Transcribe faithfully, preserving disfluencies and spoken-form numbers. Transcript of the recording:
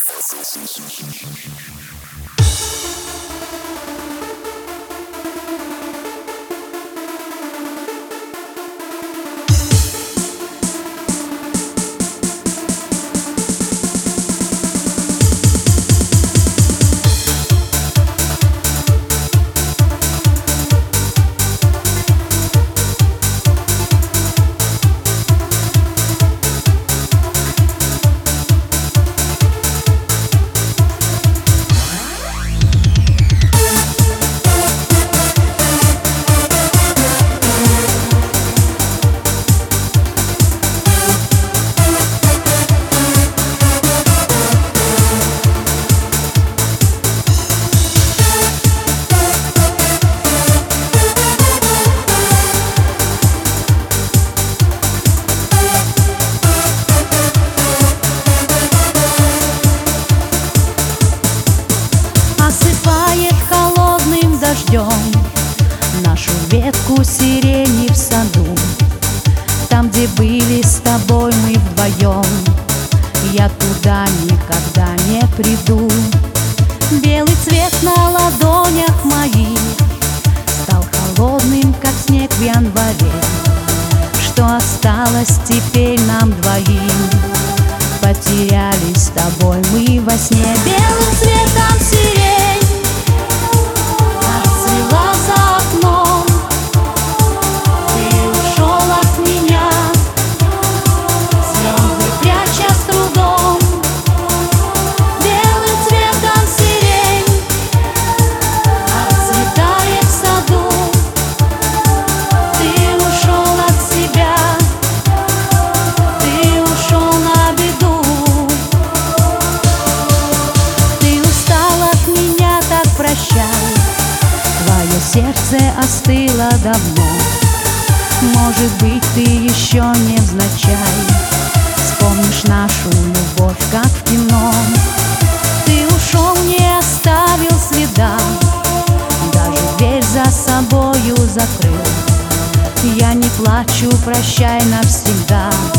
Нашу ветку сирени в саду, там, где были с тобой мы вдвоем, я туда никогда не приду. Белый цвет на ладонях моих стал холодным, как снег в январе. Что осталось теперь нам двоим? Потерялись с тобой мы во сне. Белым цветом сирень расцвела за окном. Ты ушел от меня, звезды пряча с трудом. Белым цветом сирень расцветает в саду. Ты ушел от себя, ты ушел на беду. Ты устал от меня, так прощай. Твое сердце остыло давно. Может быть, ты еще невзначай вспомнишь нашу любовь, как в кино. Ты ушел, не оставил следа, даже дверь за собою закрыл. Я не плачу, прощай навсегда.